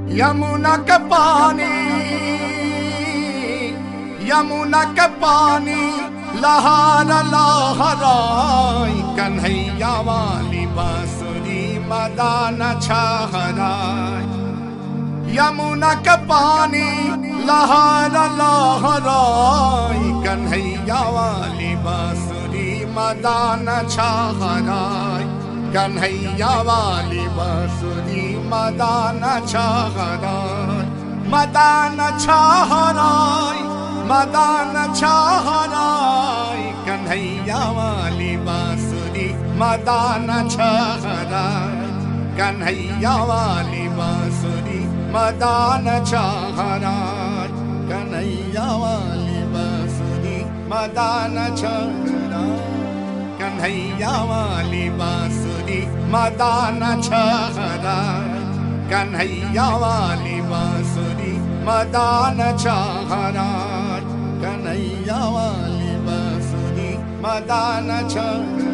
यमुना के पानी, यमुना के पानी लहर लहराई, कन्हैया वाली बांसुरी मदान छहराई। यमुना के पानी लहर लहराई, कन्हैया वाली बांसुरी मदान छहराई। कन्हैया वाली बांसुरी मदान छहराई, मदान छहराई, मदान छहराई। कन्हैया वाली बांसुरी मदान छहराई, कन्हैया वाली बांसुरी मदान छहराई। कन्हैया वाली बांसुरी मदान छहराई, कन्हैया वाली बांसुरी मदान छहराई। कन्हैया वाली बांसुरी मदान छहराई, कन्हैया वाली बांसुरी मदान छहराई।